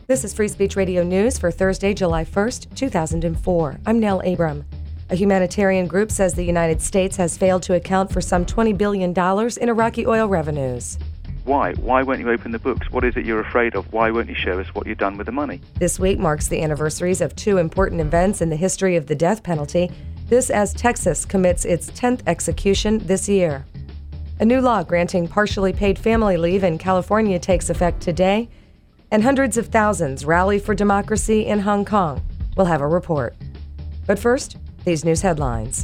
This is Free Speech Radio News for Thursday, July 1st, 2004. I'm Nell Abram. A humanitarian group says the United States has failed to account for some $20 billion in Iraqi oil revenues. Why? Why won't you open the books? What is it you're afraid of? Why won't you show us what you've done with the money? This week marks the anniversaries of two important events in the history of the death penalty. This as Texas commits its 10th execution this year. A new law granting partially paid family leave in California takes effect today, and hundreds of thousands rally for democracy in Hong Kong. We'll have a report. But first, these news headlines.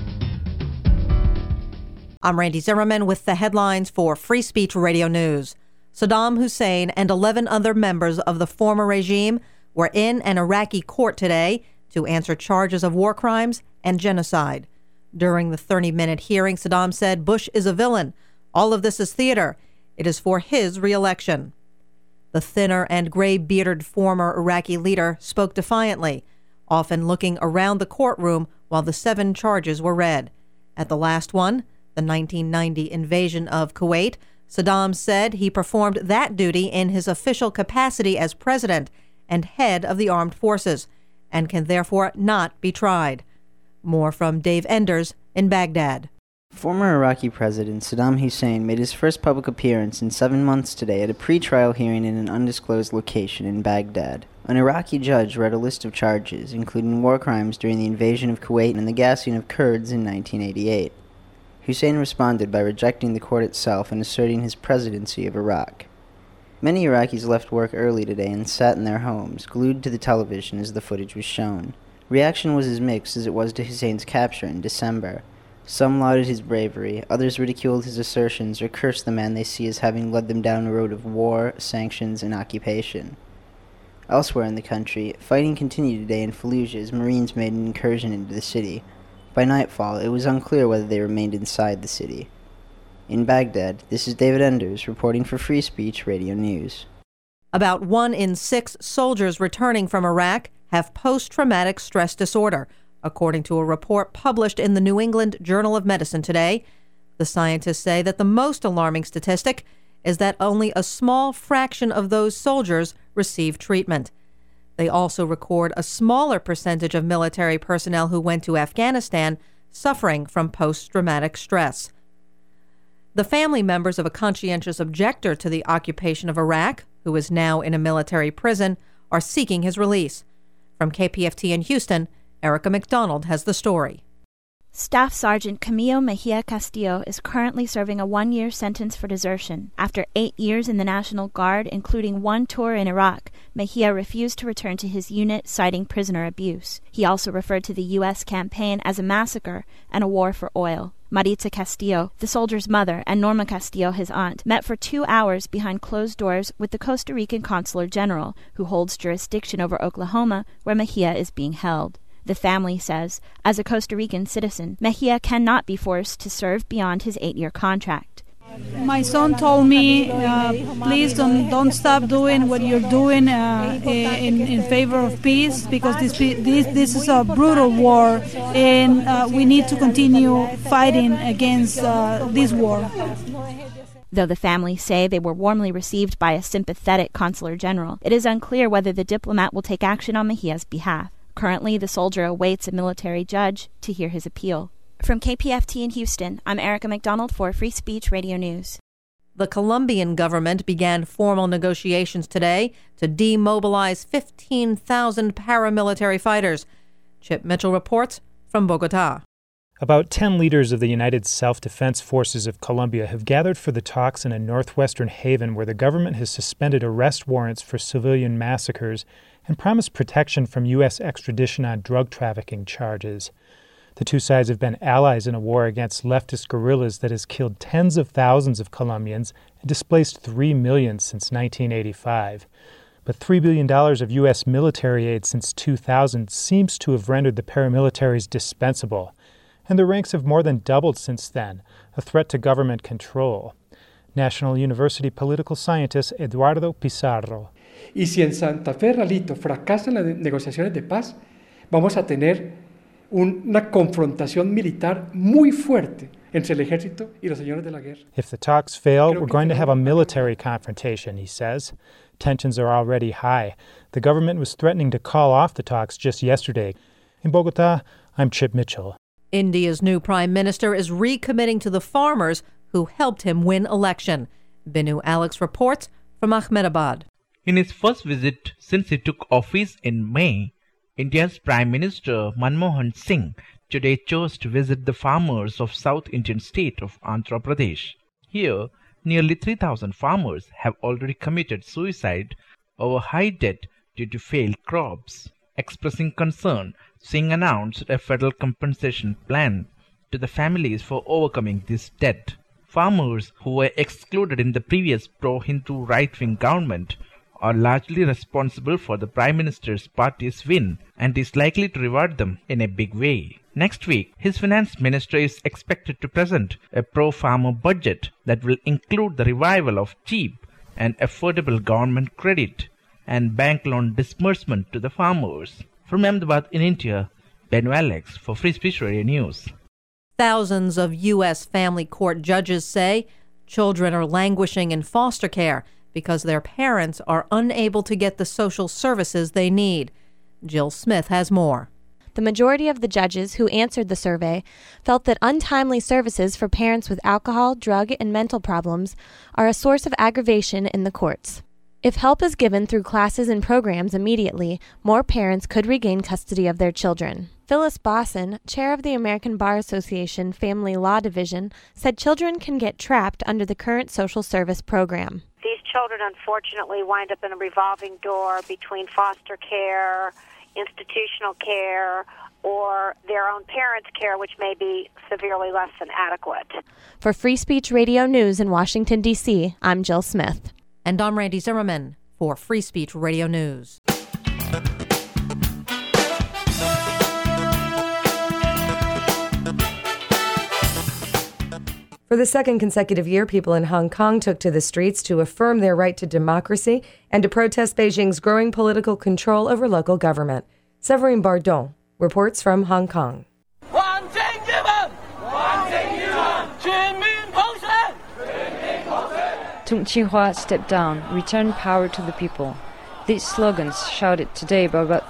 I'm Randy Zimmerman with the headlines for Free Speech Radio News. Saddam Hussein and 11 other members of the former regime were in an Iraqi court today to answer charges of war crimes and genocide. During the 30-minute hearing, Saddam said Bush is a villain. All of this is theater. It is for his re-election. The thinner and gray-bearded former Iraqi leader spoke defiantly, often looking around the courtroom while the 7 charges were read. At the last one, the 1990 invasion of Kuwait, Saddam said he performed that duty in his official capacity as president and head of the armed forces, and can therefore not be tried. More from Dave Enders in Baghdad. Former Iraqi President Saddam Hussein made his first public appearance in 7 months today at a pre-trial hearing in an undisclosed location in Baghdad. An Iraqi judge read a list of charges, including war crimes during the invasion of Kuwait and the gassing of Kurds in 1988. Hussein responded by rejecting the court itself and asserting his presidency of Iraq. Many Iraqis left work early today and sat in their homes, glued to the television as the footage was shown. Reaction was as mixed as it was to Hussein's capture in December. Some lauded his bravery, others ridiculed his assertions or cursed the man they see as having led them down a road of war, sanctions, and occupation. Elsewhere in the country, fighting continued today in Fallujah as Marines made an incursion into the city. By nightfall, it was unclear whether they remained inside the city. In Baghdad, this is David Enders reporting for Free Speech Radio News. About 1 in 6 soldiers returning from Iraq have post-traumatic stress disorder, according to a report published in the New England Journal of Medicine today. The scientists say that the most alarming statistic is that only a small fraction of those soldiers receive treatment. They also record a smaller percentage of military personnel who went to Afghanistan suffering from post-traumatic stress. The family members of a conscientious objector to the occupation of Iraq, who is now in a military prison, are seeking his release. From KPFT in Houston, Erica McDonald has the story. Staff Sergeant Camilo Mejia Castillo is currently serving a 1-year sentence for desertion. After 8 years in the National Guard, including 1 tour in Iraq, Mejia refused to return to his unit, citing prisoner abuse. He also referred to the U.S. campaign as a massacre and a war for oil. Maritza Castillo, the soldier's mother, and Norma Castillo, his aunt, met for 2 hours behind closed doors with the Costa Rican Consular General, who holds jurisdiction over Oklahoma, where Mejia is being held. The family says, as a Costa Rican citizen, Mejia cannot be forced to serve beyond his 8-year contract. My son told me, please don't stop doing what you're doing in favor of peace, because this is a brutal war, and we need to continue fighting against this war. Though the family say they were warmly received by a sympathetic consular general, it is unclear whether the diplomat will take action on Mejia's behalf. Currently, the soldier awaits a military judge to hear his appeal. From KPFT in Houston, I'm Erica McDonald for Free Speech Radio News. The Colombian government began formal negotiations today to demobilize 15,000 paramilitary fighters. Chip Mitchell reports from Bogota. About 10 leaders of the United Self-Defense Forces of Colombia have gathered for the talks in a northwestern haven where the government has suspended arrest warrants for civilian massacres and promised protection from U.S. extradition on drug trafficking charges. The two sides have been allies in a war against leftist guerrillas that has killed tens of thousands of Colombians and displaced 3 million since 1985. But $3 billion of U.S. military aid since 2000 seems to have rendered the paramilitaries dispensable, and their ranks have more than doubled since then, a threat to government control. National University political scientist Eduardo Pizarro. Y si en Santa Fe, Ralito, fracasan las negociaciones de paz, vamos a tener una confrontación militar muy fuerte entre el ejército y los señores de la guerra. If the talks fail, we're going to have a military confrontation, he says. Tensions are already high. The government was threatening to call off the talks just yesterday. In Bogota, I'm Chip Mitchell. India's new prime minister is recommitting to the farmers who helped him win election. Binu Alex reports from Ahmedabad. In his first visit since he took office in May, India's Prime Minister Manmohan Singh today chose to visit the farmers of South Indian state of Andhra Pradesh. Here, nearly 3,000 farmers have already committed suicide over high debt due to failed crops. Expressing concern, Singh announced a federal compensation plan to the families for overcoming this debt. Farmers who were excluded in the previous pro-Hindu right-wing government are largely responsible for the Prime Minister's party's win and is likely to reward them in a big way. Next week, his finance minister is expected to present a pro-farmer budget that will include the revival of cheap and affordable government credit and bank loan disbursement to the farmers. From Ahmedabad in India, Benu Alex for Free Speech Radio News. Thousands of U.S. family court judges say children are languishing in foster care because their parents are unable to get the social services they need. Jill Smith has more. The majority of the judges who answered the survey felt that untimely services for parents with alcohol, drug, and mental problems are a source of aggravation in the courts. If help is given through classes and programs immediately, more parents could regain custody of their children. Phyllis Bosson, chair of the American Bar Association Family Law Division, said children can get trapped under the current social service program. These children, unfortunately, wind up in a revolving door between foster care, institutional care, or their own parents' care, which may be severely less than adequate. For Free Speech Radio News in Washington, D.C., I'm Jill Smith. And I'm Randy Zimmerman for Free Speech Radio News. For the second consecutive year, people in Hong Kong took to the streets to affirm their right to democracy and to protest Beijing's growing political control over local government. Severine Bardon reports from Hong Kong. Tung Ching-hua stepped down, return power to the people. These slogans, shouted today by about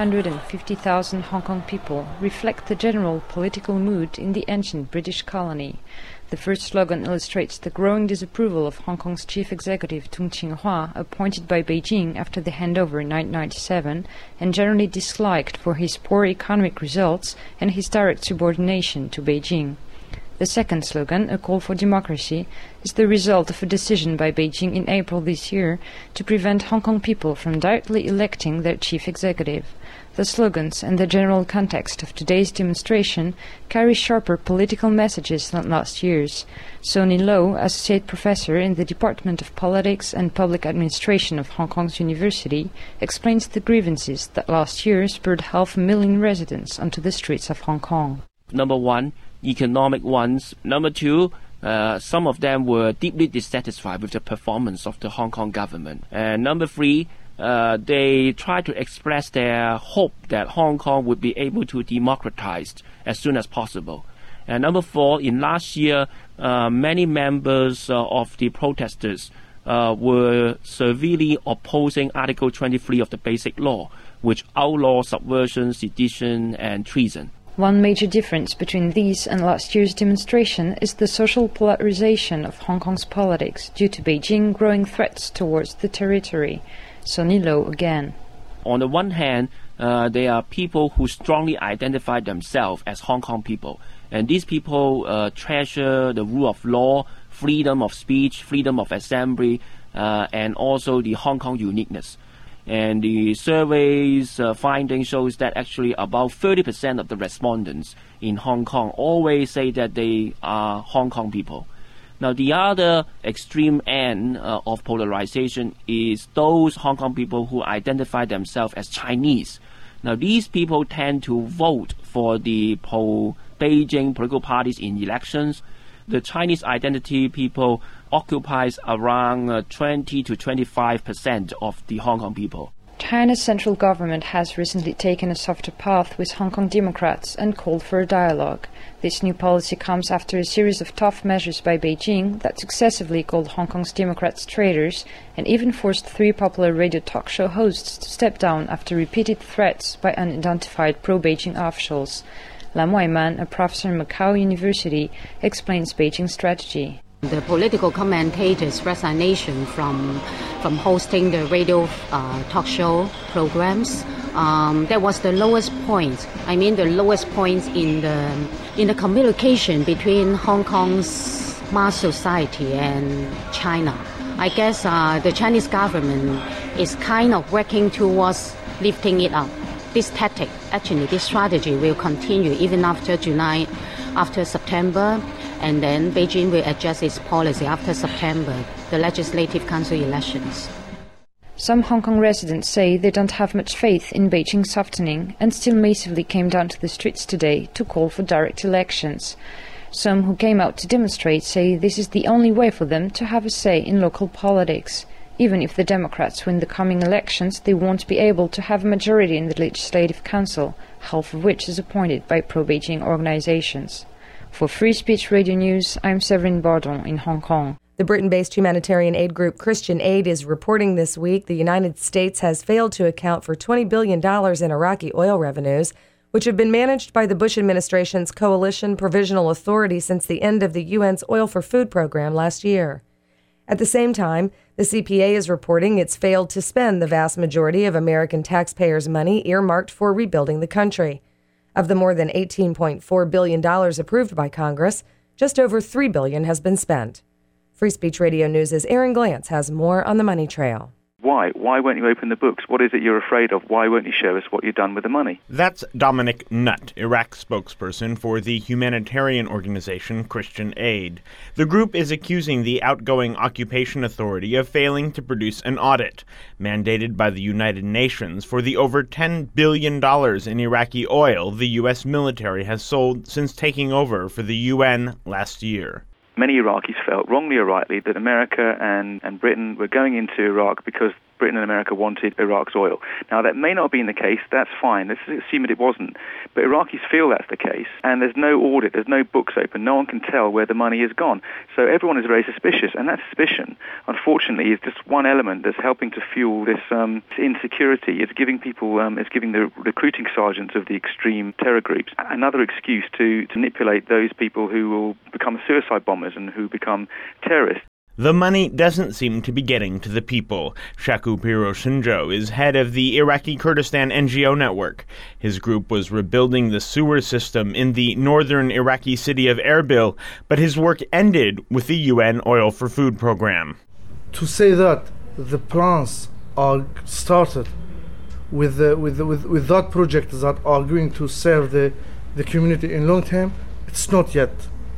350,000 Hong Kong people, reflect the general political mood in the ancient British colony. The first slogan illustrates the growing disapproval of Hong Kong's chief executive Tung Ching-hua, appointed by Beijing after the handover in 1997, and generally disliked for his poor economic results and his direct subordination to Beijing. The second slogan, a call for democracy, is the result of a decision by Beijing in April this year to prevent Hong Kong people from directly electing their chief executive. The slogans and the general context of today's demonstration carry sharper political messages than last year's. Sonny Lo, associate professor in the Department of Politics and Public Administration of Hong Kong's University, explains the grievances that last year spurred 500,000 residents onto the streets of Hong Kong. Number one, economic ones. Number two, some of them were deeply dissatisfied with the performance of the Hong Kong government. And number three, they tried to express their hope that Hong Kong would be able to democratize as soon as possible. And number four, in last year, many members of the protesters were severely opposing Article 23 of the Basic Law, which outlaws subversion, sedition, and treason. One major difference between these and last year's demonstration is the social polarization of Hong Kong's politics due to Beijing growing threats towards the territory. Sonny Lo again. On the one hand, there are people who strongly identify themselves as Hong Kong people. And these people treasure the rule of law, freedom of speech, freedom of assembly, and also the Hong Kong uniqueness. And the survey's finding shows that actually about 30% of the respondents in Hong Kong always say that they are Hong Kong people. Now, the other extreme end of polarization is those Hong Kong people who identify themselves as Chinese. Now, these people tend to vote for the pro-Beijing political parties in elections. The Chinese identity people occupies around 20 to 25% of the Hong Kong people. China's central government has recently taken a softer path with Hong Kong Democrats and called for a dialogue. This new policy comes after a series of tough measures by Beijing that successively called Hong Kong's Democrats traitors and even forced 3 popular radio talk show hosts to step down after repeated threats by unidentified pro-Beijing officials. Lam Waiman, a professor in Macau University, explains Beijing's strategy. The political commentators' resignation from hosting the radio talk show programs, that was the lowest point. I mean, the lowest point in the communication between Hong Kong's mass society and China. I guess the Chinese government is kind of working towards lifting it up. This tactic, actually, this strategy will continue even after July, after September. And then Beijing will adjust its policy after September, the Legislative Council elections. Some Hong Kong residents say they don't have much faith in Beijing softening and still massively came down to the streets today to call for direct elections. Some who came out to demonstrate say this is the only way for them to have a say in local politics. Even if the Democrats win the coming elections, they won't be able to have a majority in the Legislative Council, half of which is appointed by pro-Beijing organizations. For Free Speech Radio News, I'm Severine Bardon in Hong Kong. The Britain-based humanitarian aid group Christian Aid is reporting this week the United States has failed to account for $20 billion in Iraqi oil revenues, which have been managed by the Bush administration's Coalition Provisional Authority since the end of the UN's Oil for Food program last year. At the same time, the CPA is reporting it's failed to spend the vast majority of American taxpayers' money earmarked for rebuilding the country. Of the more than $18.4 billion approved by Congress, just over $3 billion has been spent. Free Speech Radio News' Aaron Glantz has more on the money trail. Why? Why won't you open the books? What is it you're afraid of? Why won't you show us what you've done with the money? That's Dominic Nutt, Iraq spokesperson for the humanitarian organization Christian Aid. The group is accusing the outgoing occupation authority of failing to produce an audit, mandated by the United Nations, for the over $10 billion in Iraqi oil the U.S. military has sold since taking over for the UN last year. Many Iraqis felt, wrongly or rightly, that America and Britain were going into Iraq because Britain and America wanted Iraq's oil. Now, that may not have been the case. That's fine. Let's assume that it wasn't. But Iraqis feel that's the case, and there's no audit. There's no books open. No one can tell where the money has gone. So everyone is very suspicious, and that suspicion, unfortunately, is just one element that's helping to fuel this insecurity. It's giving people, it's giving the recruiting sergeants of the extreme terror groups another excuse to manipulate those people who will become suicide bombers and who become terrorists. The money doesn't seem to be getting to the people. Shaku Piro Shinjo is head of the Iraqi Kurdistan NGO network. His group was rebuilding the sewer system in the northern Iraqi city of Erbil, but his work ended with the UN Oil for Food program. To say that the plans are started with that project that are going to serve the community in long term, it's not yet.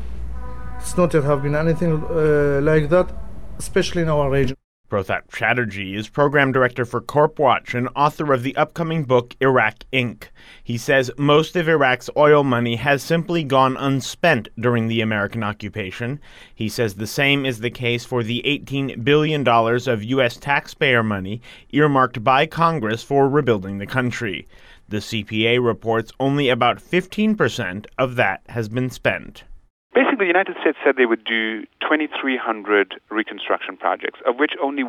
It's not yet have been anything like that, especially in our region. Prothat Chatterjee is program director for CorpWatch and author of the upcoming book Iraq Inc. He says most of Iraq's oil money has simply gone unspent during the American occupation. He says the same is the case for the $18 billion of U.S. taxpayer money earmarked by Congress for rebuilding the country. The CPA reports only about 15% of that has been spent. Basically, the United States said they would do 2,300 reconstruction projects, of which only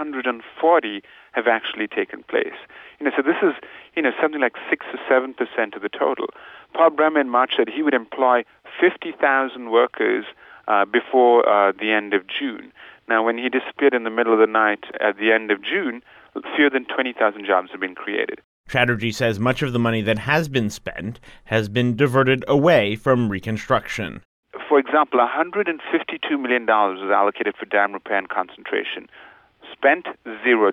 140 have actually taken place. So this is, something like 6 to 7% of the total. Paul Bremer in March said he would employ 50,000 workers before the end of June. Now, when he disappeared in the middle of the night at the end of June, fewer than 20,000 jobs have been created. Chatterjee says much of the money that has been spent has been diverted away from reconstruction. For example, $152 million was allocated for dam repair and concentration. Spent $0.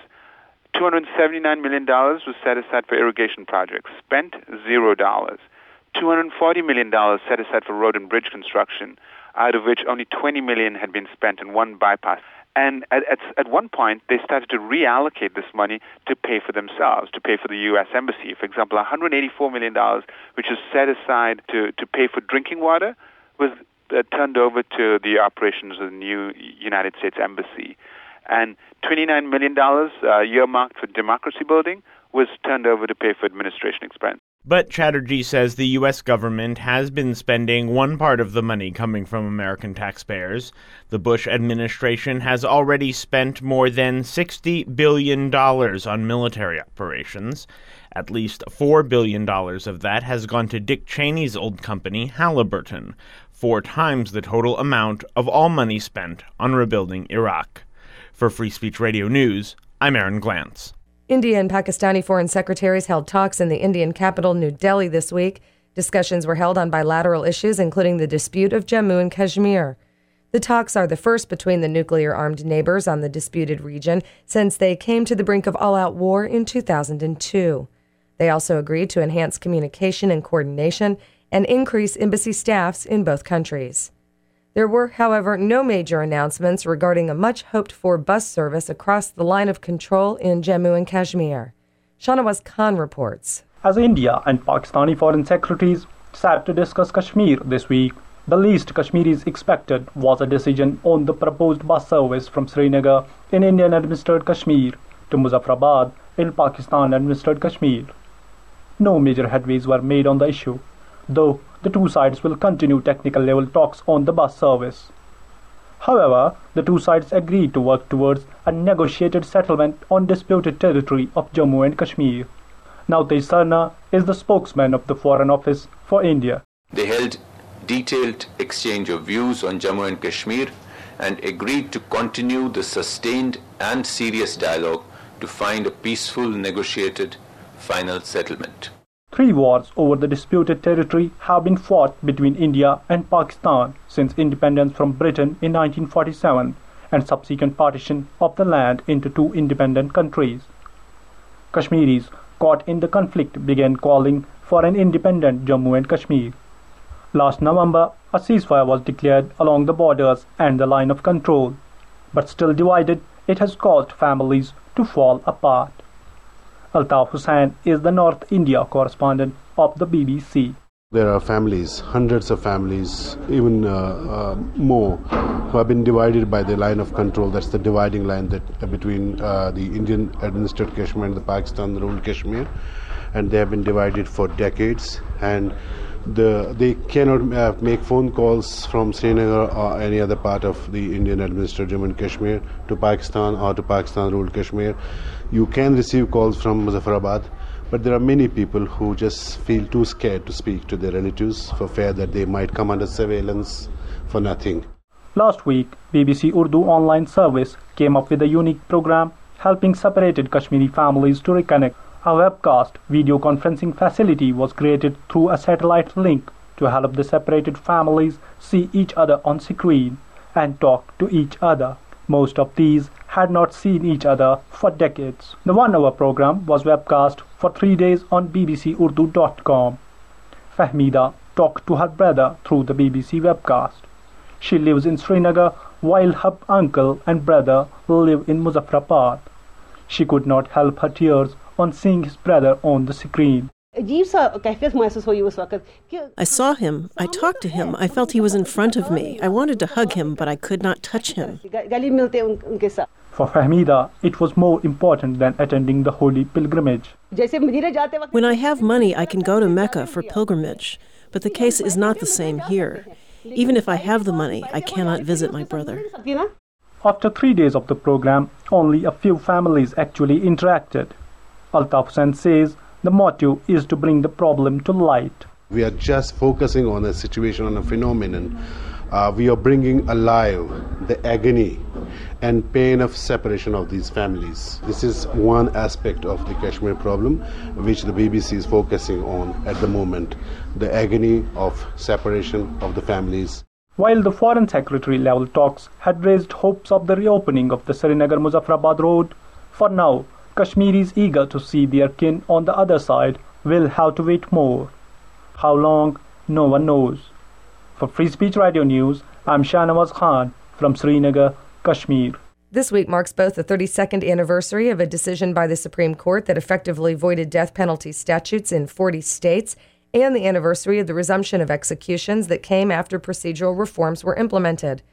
$279 million was set aside for irrigation projects. Spent $0. $240 million set aside for road and bridge construction, out of which only $20 million had been spent in one bypass. And at one point, they started to reallocate this money to pay for themselves, to pay for the U.S. Embassy. For example, $184 million, which is set aside to pay for drinking water, was turned over to the operations of the new United States Embassy. And $29 million earmarked for democracy building was turned over to pay for administration expense. But Chatterjee says the U.S. government has been spending one part of the money coming from American taxpayers. The Bush administration has already spent more than $60 billion on military operations. At least $4 billion of that has gone to Dick Cheney's old company, Halliburton, 4 times the total amount of all money spent on rebuilding Iraq. For Free Speech Radio News, I'm Aaron Glantz. India and Pakistani foreign secretaries held talks in the Indian capital, New Delhi, this week. Discussions were held on bilateral issues, including the dispute of Jammu and Kashmir. The talks are the first between the nuclear-armed neighbors on the disputed region since they came to the brink of all-out war in 2002. They also agreed to enhance communication and coordination and increase embassy staffs in both countries. There were, however, no major announcements regarding a much-hoped-for bus service across the line of control in Jammu and Kashmir. Shahnawaz Khan reports. As India and Pakistani foreign secretaries sat to discuss Kashmir this week, the least Kashmiris expected was a decision on the proposed bus service from Srinagar in Indian-administered Kashmir to Muzaffarabad in Pakistan-administered Kashmir. No major headways were made on the issue, though the two sides will continue technical-level talks on the bus service. However, the two sides agreed to work towards a negotiated settlement on disputed territory of Jammu and Kashmir. Navtej Sarna is the spokesman of the Foreign Office for India. They held detailed exchange of views on Jammu and Kashmir and agreed to continue the sustained and serious dialogue to find a peaceful, negotiated, final settlement. 3 wars over the disputed territory have been fought between India and Pakistan since independence from Britain in 1947 and subsequent partition of the land into 2 independent countries. Kashmiris caught in the conflict began calling for an independent Jammu and Kashmir. Last November, a ceasefire was declared along the borders and the line of control, but still divided, it has caused families to fall apart. Altaf Hussain is the North India correspondent of the BBC. There are families, hundreds of families, even more, who have been divided by the line of control. That's the dividing line that between the Indian-administered Kashmir and the Pakistan-ruled Kashmir, and they have been divided for decades. And they cannot make phone calls from Srinagar or any other part of the Indian-administered Jammu and Kashmir to Pakistan or to Pakistan-ruled Kashmir. You can receive calls from Muzaffarabad, but there are many people who just feel too scared to speak to their relatives for fear that they might come under surveillance for nothing. Last week, BBC Urdu online service came up with a unique program helping separated Kashmiri families to reconnect. A webcast video conferencing facility was created through a satellite link to help the separated families see each other on screen and talk to each other. Most of these had not seen each other for decades. The 1-hour program was webcast for 3 days on bbcurdu.com. Fahmida talked to her brother through the BBC webcast. She lives in Srinagar while her uncle and brother live in Muzaffarabad. She could not help her tears on seeing his brother on the screen. I saw him. I talked to him. I felt he was in front of me. I wanted to hug him, but I could not touch him. For Fahmida, it was more important than attending the holy pilgrimage. When I have money, I can go to Mecca for pilgrimage, but the case is not the same here. Even if I have the money, I cannot visit my brother. After 3 days of the program, only a few families actually interacted. Altaf Hussain says the motive is to bring the problem to light. We are just focusing on a situation, on a phenomenon. We are bringing alive the agony and pain of separation of these families. This is one aspect of the Kashmir problem which the BBC is focusing on at the moment, the agony of separation of the families. While the Foreign Secretary level talks had raised hopes of the reopening of the Srinagar-Muzaffarabad road, for now, Kashmiris eager to see their kin on the other side will have to wait more. How long, no one knows. For Free Speech Radio News, I'm Shahnawaz Khan from Srinagar, Kashmir. This week marks both the 32nd anniversary of a decision by the Supreme Court that effectively voided death penalty statutes in 40 states and the anniversary of the resumption of executions that came after procedural reforms were implemented.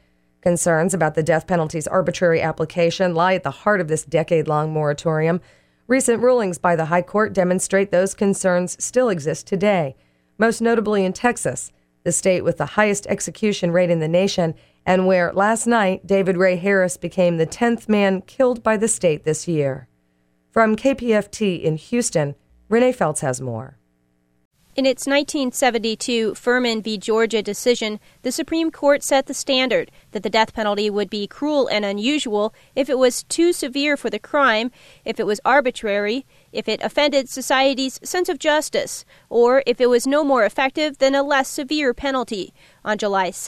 Concerns about the death penalty's arbitrary application lie at the heart of this decade-long moratorium. Recent rulings by the High Court demonstrate those concerns still exist today, most notably in Texas, the state with the highest execution rate in the nation, and where last night David Ray Harris became the 10th man killed by the state this year. From KPFT in Houston, Renee Feltz has more. In its 1972 Furman v. Georgia decision, the Supreme Court set the standard that the death penalty would be cruel and unusual if it was too severe for the crime, if it was arbitrary, if it offended society's sense of justice, or if it was no more effective than a less severe penalty. On July 2,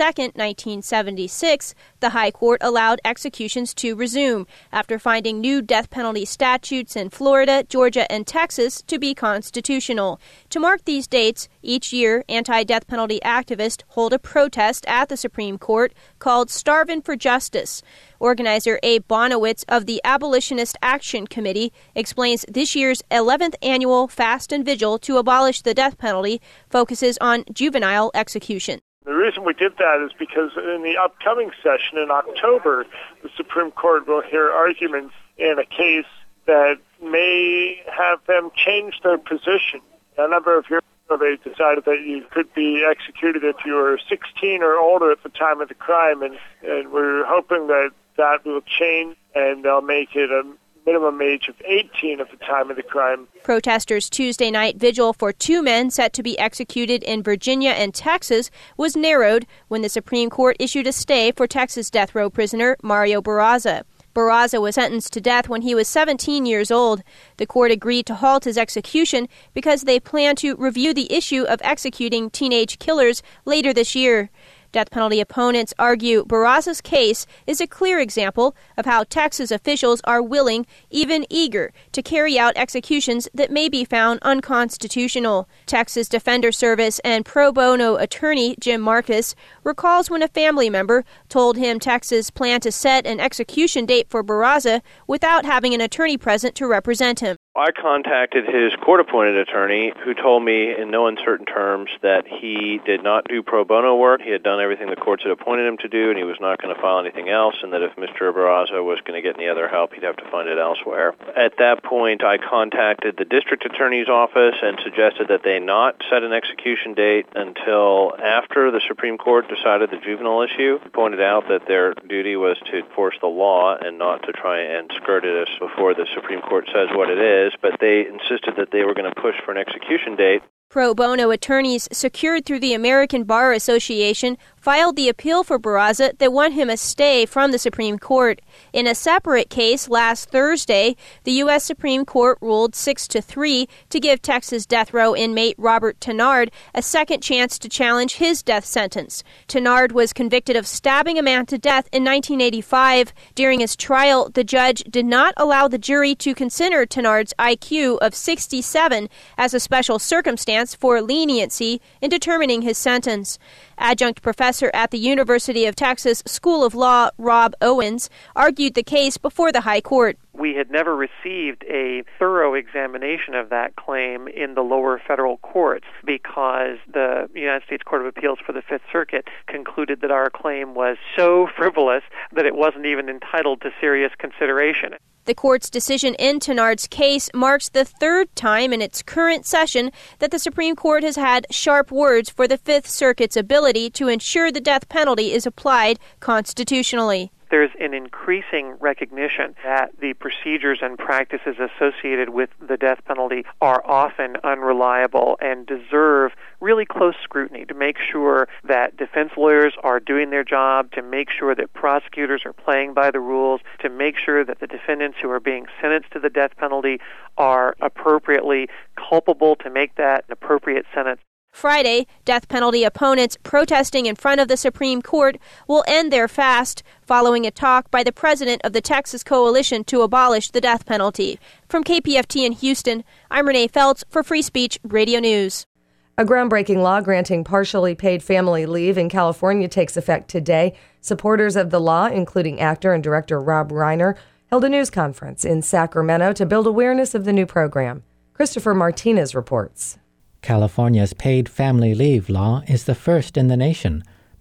1976, the High Court allowed executions to resume after finding new death penalty statutes in Florida, Georgia, and Texas to be constitutional. To mark these dates, each year, anti-death penalty activists hold a protest at the Supreme Court called Starvin' for Justice. Organizer Abe Bonowitz of the Abolitionist Action Committee explains this year's 11th annual Fast and Vigil to abolish the death penalty focuses on juvenile execution. The reason we did that is because in the upcoming session in October, the Supreme Court will hear arguments in a case that may have them change their position. A number of years ago, they decided that you could be executed if you were 16 or older at the time of the crime, and we're hoping that that will change, and they'll make it a minimum age of 18 at the time of the crime. Protesters' Tuesday night vigil for two men set to be executed in Virginia and Texas was narrowed when the Supreme Court issued a stay for Texas death row prisoner Mario Barraza. Barraza was sentenced to death when he was 17 years old. The court agreed to halt his execution because they plan to review the issue of executing teenage killers later this year. Death penalty opponents argue Barraza's case is a clear example of how Texas officials are willing, even eager, to carry out executions that may be found unconstitutional. Texas Defender Service and pro bono attorney Jim Marcus recalls when a family member told him Texas planned to set an execution date for Barraza without having an attorney present to represent him. I contacted his court-appointed attorney, who told me in no uncertain terms that he did not do pro bono work. He had done everything the courts had appointed him to do, and he was not going to file anything else, and that if Mr. Barraza was going to get any other help, he'd have to find it elsewhere. At that point, I contacted the district attorney's office and suggested that they not set an execution date until after the Supreme Court decided the juvenile issue. He pointed out that their duty was to enforce the law and not to try and skirt it before the Supreme Court says what it is. But they insisted that they were going to push for an execution date. Pro bono attorneys secured through the American Bar Association filed the appeal for Barraza that won him a stay from the Supreme Court. In a separate case last Thursday, the U.S. Supreme Court ruled 6-3 to give Texas death row inmate Robert Tenard a second chance to challenge his death sentence. Tenard was convicted of stabbing a man to death in 1985. During his trial, the judge did not allow the jury to consider Tenard's IQ of 67 as a special circumstance for leniency in determining his sentence. Adjunct professor at the University of Texas School of Law, Rob Owens, argued the case before the High Court. We had never received a thorough examination of that claim in the lower federal courts because the United States Court of Appeals for the Fifth Circuit concluded that our claim was so frivolous that it wasn't even entitled to serious consideration. The court's decision in Tenard's case marks the third time in its current session that the Supreme Court has had sharp words for the Fifth Circuit's ability to ensure the death penalty is applied constitutionally. There's an increasing recognition that the procedures and practices associated with the death penalty are often unreliable and deserve really close scrutiny to make sure that defense lawyers are doing their job, to make sure that prosecutors are playing by the rules, to make sure that the defendants who are being sentenced to the death penalty are appropriately culpable to make that an appropriate sentence. Friday, death penalty opponents protesting in front of the Supreme Court will end their fast following a talk by the president of the Texas Coalition to abolish the death penalty. From KPFT in Houston, I'm Renee Feltz for Free Speech Radio News. A groundbreaking law granting partially paid family leave in California takes effect today. Supporters of the law, including actor and director Rob Reiner, held a news conference in Sacramento to build awareness of the new program. Christopher Martinez reports. California's paid family leave law is the first in the nation,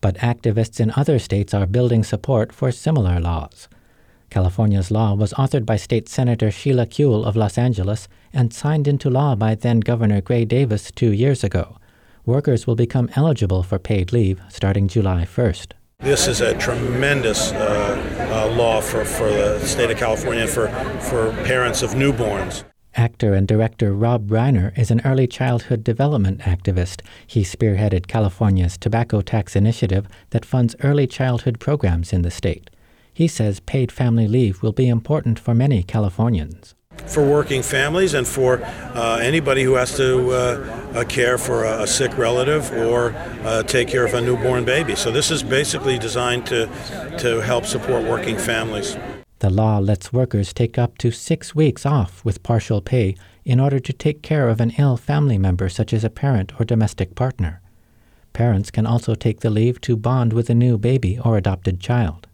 but activists in other states are building support for similar laws. California's law was authored by State Senator Sheila Kuehl of Los Angeles and signed into law by then-Governor Gray Davis 2 years ago. Workers will become eligible for paid leave starting July 1st. This is a tremendous law for the state of California and for parents of newborns. Actor and director Rob Reiner is an early childhood development activist. He spearheaded California's tobacco tax initiative that funds early childhood programs in the state. He says paid family leave will be important for many Californians. For working families and for anybody who has to care for a sick relative or take care of a newborn baby. So this is basically designed to help support working families. The law lets workers take up to 6 weeks off with partial pay in order to take care of an ill family member such as a parent or domestic partner. Parents can also take the leave to bond with a new baby or adopted child.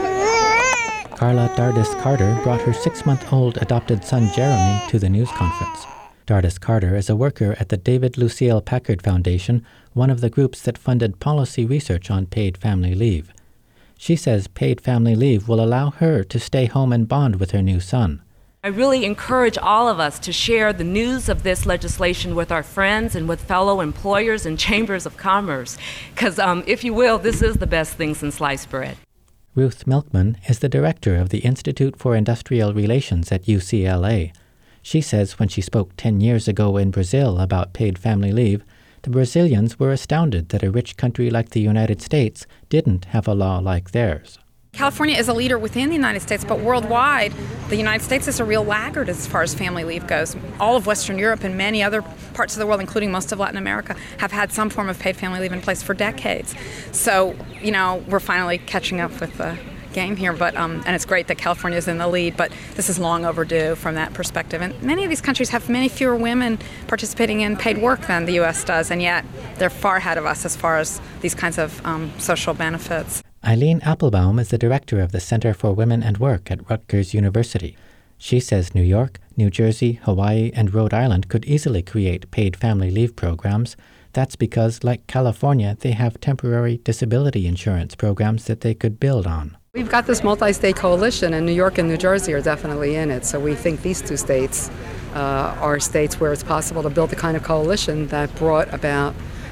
Carla Dardis Carter brought her 6-month-old adopted son Jeremy to the news conference. Dardis Carter is a worker at the David Lucille Packard Foundation, one of the groups that funded policy research on paid family leave. She says paid family leave will allow her to stay home and bond with her new son. I really encourage all of us to share the news of this legislation with our friends and with fellow employers and chambers of commerce, because, if you will, this is the best thing since sliced bread. Ruth Milkman is the director of the Institute for Industrial Relations at UCLA. She says when she spoke 10 years ago in Brazil about paid family leave, the Brazilians were astounded that a rich country like the United States didn't have a law like theirs. California is a leader within the United States, but worldwide, the United States is a real laggard as far as family leave goes. All of Western Europe and many other parts of the world, including most of Latin America, have had some form of paid family leave in place for decades. So, we're finally catching up with the game here, but and it's great that California is in the lead, but this is long overdue from that perspective. And many of these countries have many fewer women participating in paid work than the U.S. does, and yet they're far ahead of us as far as these kinds of social benefits. Eileen Applebaum is the director of the Center for Women and Work at Rutgers University. She says New York, New Jersey, Hawaii, and Rhode Island could easily create paid family leave programs. That's because, like California, they have temporary disability insurance programs that they could build on. We've got this multi-state coalition, and New York and New Jersey are definitely in it. So we think these two states are states where it's possible to build the kind of coalition that brought about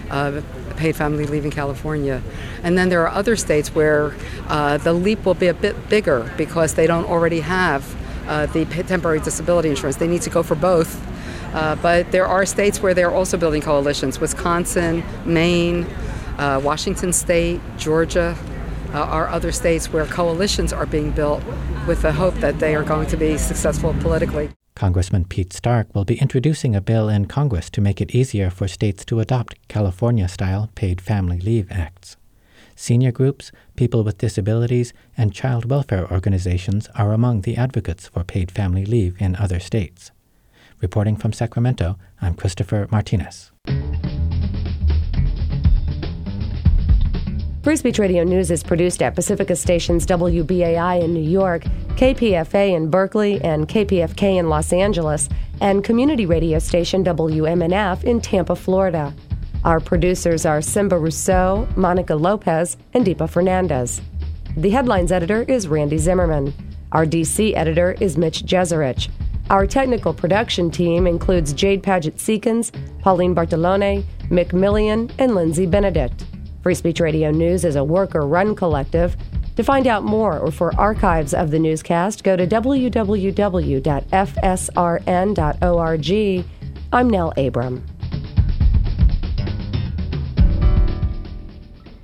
paid family leave in California. And then there are other states where the leap will be a bit bigger because they don't already have the temporary disability insurance. They need to go for both. But there are states where they're also building coalitions. Wisconsin, Maine, Washington State, Georgia are other states where coalitions are being built with the hope that they are going to be successful politically. Congressman Pete Stark will be introducing a bill in Congress to make it easier for states to adopt California-style paid family leave acts. Senior groups, people with disabilities, and child welfare organizations are among the advocates for paid family leave in other states. Reporting from Sacramento, I'm Christopher Martinez. Free Speech Radio News is produced at Pacifica stations WBAI in New York, KPFA in Berkeley, and KPFK in Los Angeles, and community radio station WMNF in Tampa, Florida. Our producers are Simba Rousseau, Monica Lopez, and Deepa Fernandez. The headlines editor is Randy Zimmerman. Our DC editor is Mitch Jeserich. Our technical production team includes Jade Paget-Seekins, Pauline Bartolone, Mick Millian, and Lindsay Benedict. Free Speech Radio News is a worker-run collective. To find out more or for archives of the newscast, go to www.fsrn.org. I'm Nell Abram.